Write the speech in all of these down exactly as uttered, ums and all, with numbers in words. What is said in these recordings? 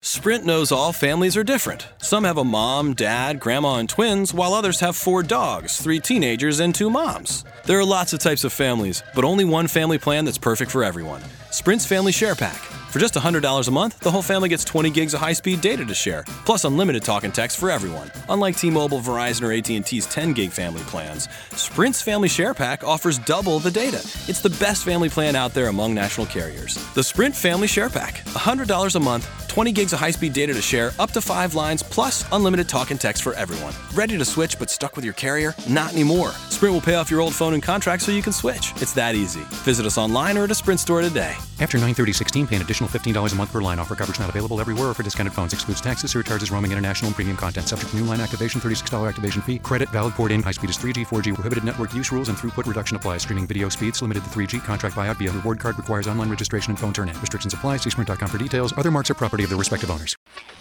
Sprint knows all families are different. Some have a mom, dad, grandma, and twins, while others have four dogs, three teenagers, and two moms. There are lots of types of families, but only one family plan that's perfect for everyone. Sprint's Family Share Pack. For just one hundred dollars a month, the whole family gets twenty gigs of high-speed data to share, plus unlimited talk and text for everyone. Unlike T-Mobile, Verizon, or A T and T's ten gig family plans, Sprint's Family Share Pack offers double the data. It's the best family plan out there among national carriers. The Sprint Family Share Pack. one hundred dollars a month, twenty gigs of high-speed data to share, up to five lines, plus unlimited talk and text for everyone. Ready to switch but stuck with your carrier? Not anymore. Sprint will pay off your old phone and contract so you can switch. It's that easy. Visit us online or at a Sprint store today. After nine thirty sixteen, pay an additional fifteen dollars a month per line. Offer coverage not available everywhere or for discounted phones. Excludes taxes, surcharges, roaming, international, and premium content. Subject to new line activation, thirty-six dollars activation fee. Credit valid port in. High speed is three G, four G. Prohibited network use rules and throughput reduction applies. Streaming video speeds limited to three G. Contract buyout via reward card requires online registration and phone turn-in. Restrictions apply. See sprint dot com for details. Other marks are property of the respective owners.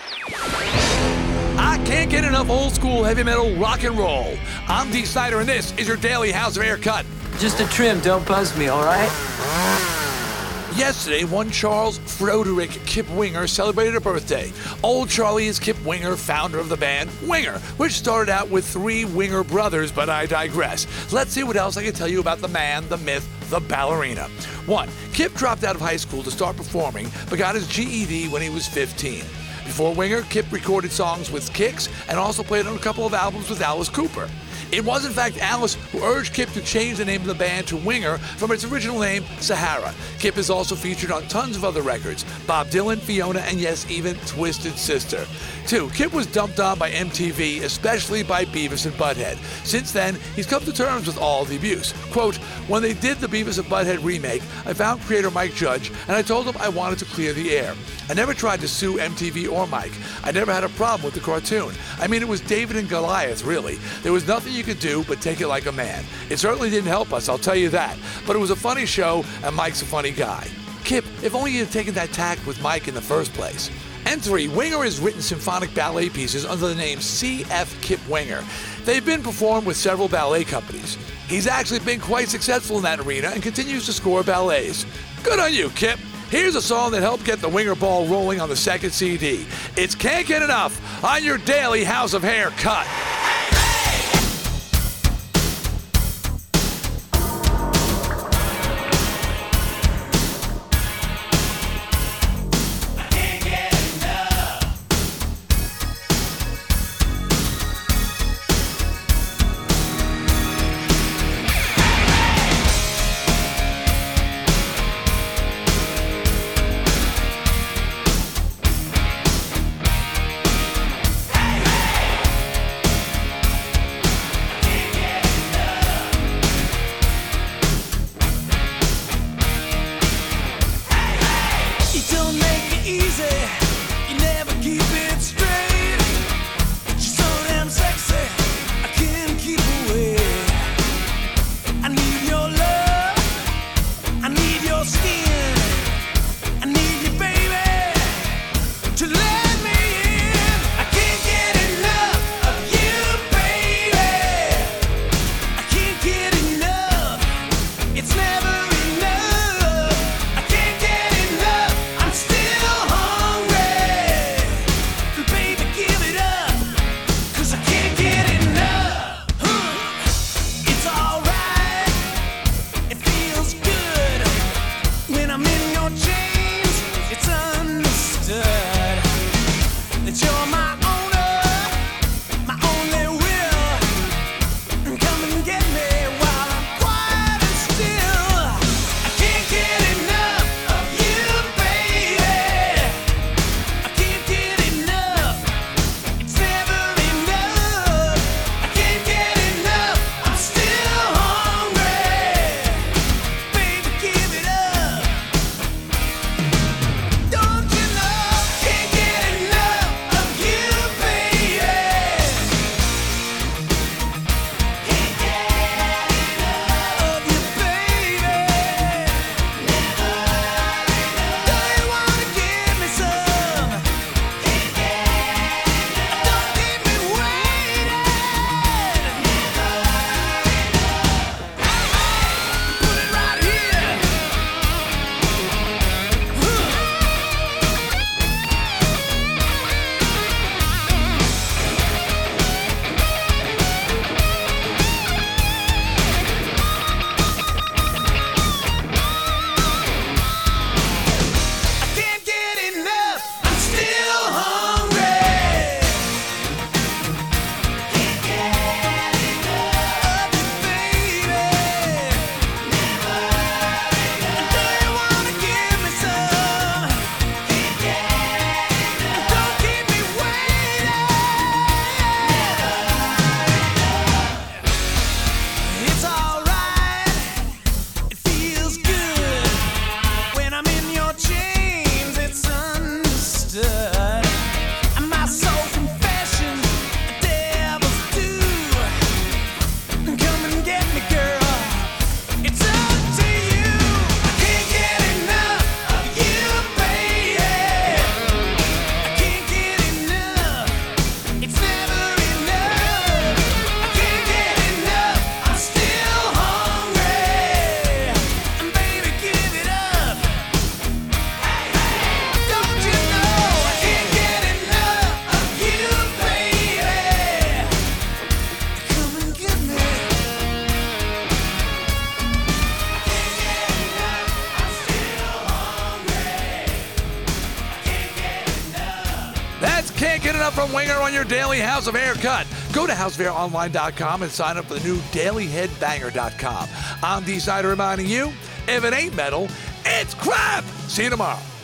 I can't get enough old school heavy metal rock and roll. I'm Dee Snider, and this is your daily House of Haircut. Just a trim, don't buzz me, all right? Yesterday, one Charles Froderick Kip Winger celebrated a birthday. Old Charlie is Kip Winger, founder of the band Winger, which started out with three Winger brothers, but I digress. Let's see what else I can tell you about the man, the myth, the ballerina. One, Kip dropped out of high school to start performing, but got his G E D when he was fifteen. Before Winger, Kip recorded songs with Kix and also played on a couple of albums with Alice Cooper. It was, in fact, Alice who urged Kip to change the name of the band to Winger from its original name, Sahara. Kip is also featured on tons of other records: Bob Dylan, Fiona, and yes, even Twisted Sister. Two, Kip was dumped on by M T V, especially by Beavis and Butthead. Since then, he's come to terms with all the abuse. Quote, when they did the Beavis and Butthead remake, I found creator Mike Judge, and I told him I wanted to clear the air. I never tried to sue M T V or Mike. I never had a problem with the cartoon. I mean, it was David and Goliath, really. There was nothing you could do but take it like a man. It certainly didn't help us, I'll tell you that. But it was a funny show, and Mike's a funny guy. Kip, if only you'd taken that tack with Mike in the first place. And three, Winger has written symphonic ballet pieces under the name C F Kip Winger. They've been performed with several ballet companies. He's actually been quite successful in that arena and continues to score ballets. Good on you, Kip. Here's a song that helped get the Winger ball rolling on the second C D. It's Can't Get Enough on your daily House of Haircut. up from Winger on your daily House of Haircut. Go to house of hair online dot com and sign up for the new daily head banger dot com. I'm D. Snyder reminding you, if it ain't metal, it's crap. See you tomorrow.